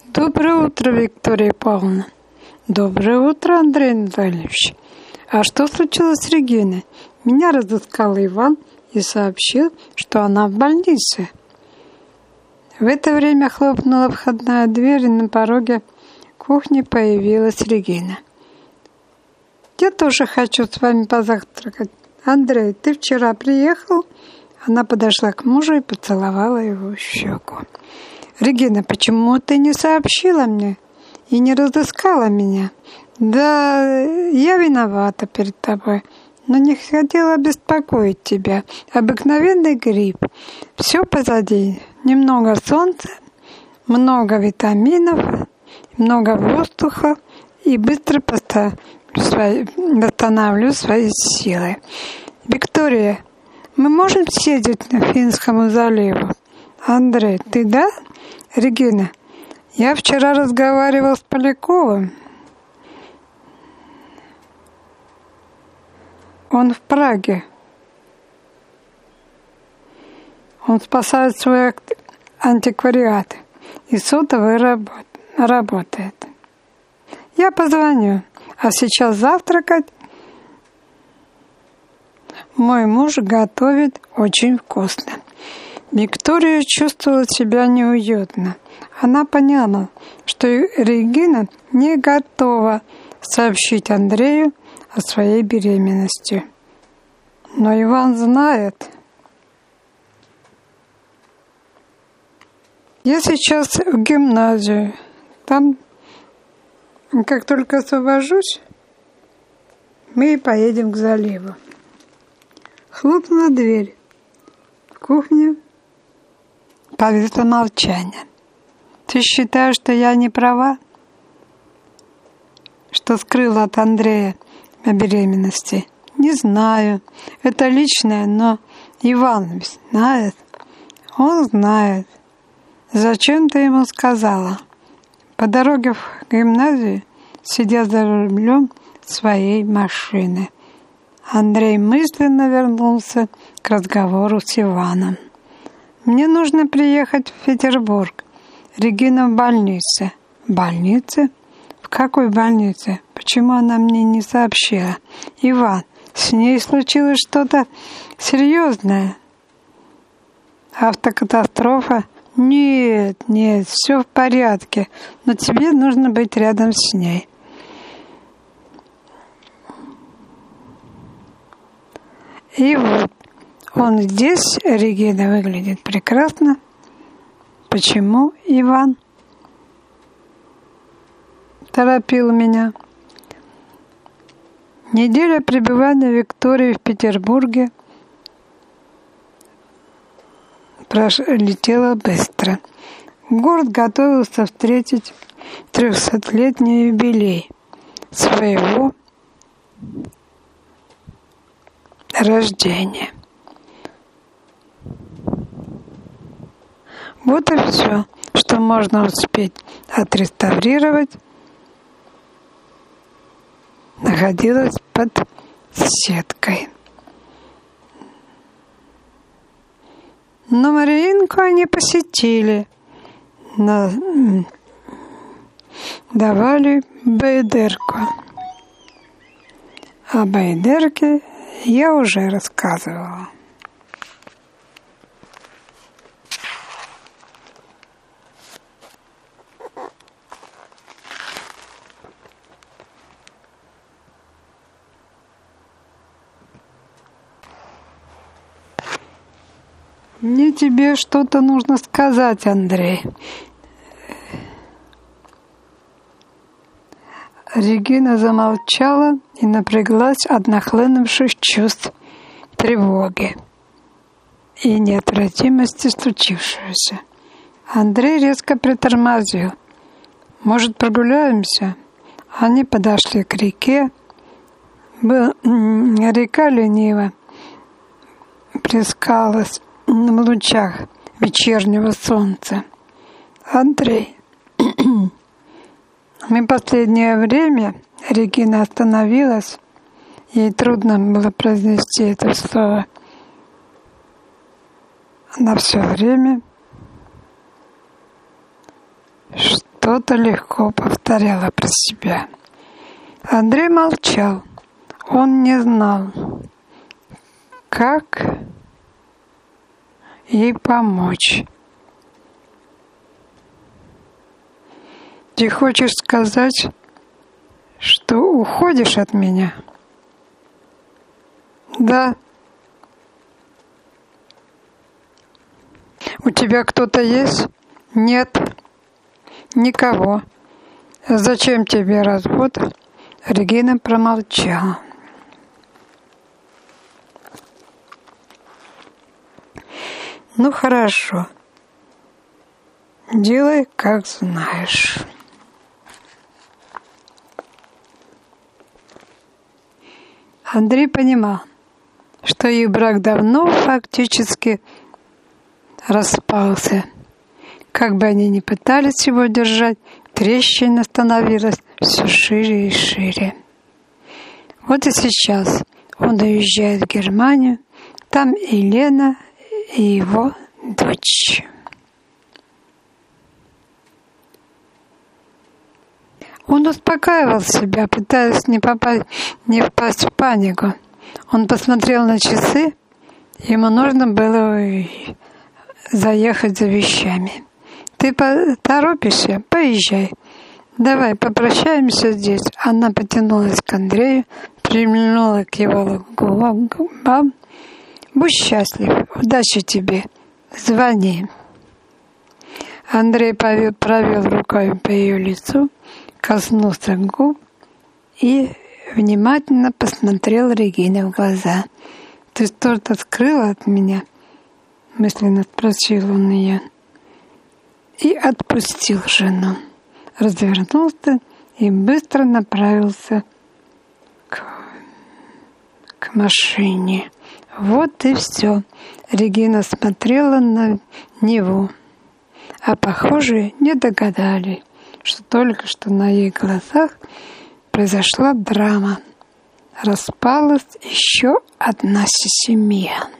Доброе утро, Виктория Павловна. Доброе утро, Андрей Анатольевич. А что случилось с Региной? Меня разыскал Иван и сообщил, что она в больнице. В это время хлопнула входная дверь, и на пороге кухни появилась Регина. «Я тоже хочу с вами позавтракать. Андрей, ты вчера приехал?» Она подошла к мужу и поцеловала его в щеку. «Регина, почему ты не сообщила мне и не разыскала меня?» «Да, я виновата перед тобой, но не хотела беспокоить тебя. Обыкновенный грипп. Все позади. Немного солнца, много витаминов, много воздуха и быстро восстанавливаю свои силы. Виктория, мы можем съездить к Финскому заливу?» «Андрей, ты да?» «Регина, я вчера разговаривал с Поляковым. Он в Праге. Он спасает свой антиквариат и сотовый работает. Я позвоню, а сейчас завтракать. Мой муж готовит очень вкусно». Виктория чувствовала себя неуютно. Она поняла, что Регина не готова сообщить Андрею о своей беременности. Но Иван знает. «Я сейчас в гимназию. Там, как только освобожусь, мы и поедем к заливу». Хлопнула дверь. В кухне повисло молчание. «Ты считаешь, что я не права? Что скрыла от Андрея о беременности?» «Не знаю. Это личное, но Иван знает». «Он знает. Зачем ты ему сказала?» По дороге в гимназию, сидя за рулем своей машины, Андрей мысленно вернулся к разговору с Иваном. «Мне нужно приехать в Петербург. Регина в больнице». «В больнице? В какой больнице? Почему она мне не сообщила?» «Иван, с ней случилось что-то серьезное?» «Автокатастрофа?» «Нет, все в порядке, но тебе нужно быть рядом с ней». И вот он здесь, Регина выглядит прекрасно. Почему Иван торопил меня? Неделя пребывания Виктории в Петербурге пролетела быстро. Город готовился встретить 300-летний юбилей своего рождения. Вот и все, что можно успеть отреставрировать, находилось под сеткой. Но Мариинку они посетили, давали байдерку. О байдерке я уже рассказывала. Мне тебе что-то нужно сказать, Андрей. Регина замолчала и напряглась от нахлынувших чувств тревоги и неотвратимости случившегося. Андрей резко притормозил. «Может, прогуляемся?» Они подошли к реке. Река лениво плескалась в лучах вечернего солнца. «Андрей, мы последнее время...» Регина остановилась. Ей трудно было произнести это слово. Она все время что-то легко повторяла про себя. Андрей молчал. Он не знал, как ей помочь. Ты хочешь сказать, что уходишь от меня? Да. У тебя кто-то есть? Нет. Никого. Зачем тебе развод? Регина промолчала. Ну хорошо. Делай, как знаешь. Андрей понимал, что их брак давно фактически распался. Как бы они ни пытались его держать, трещина становилась все шире и шире. Вот и сейчас он уезжает в Германию, там и Лена, и его дочь. Он успокаивал себя, пытаясь не впасть в панику. Он посмотрел на часы, ему нужно было заехать за вещами. Ты торопишься? Поезжай. Давай, попрощаемся здесь. Она потянулась к Андрею, прильнула к его губам. Будь счастлив, удачи тебе. Звони. Андрей провел рукой по ее лицу, коснулся губ и внимательно посмотрел Регине в глаза. «Ты что-то скрыла от меня?» — мысленно спросил он ее. И отпустил жену. Развернулся и быстро направился к машине. Вот и все. Регина смотрела на него. А похожие не догадались, что только что на их глазах произошла драма. Распалась еще одна семья.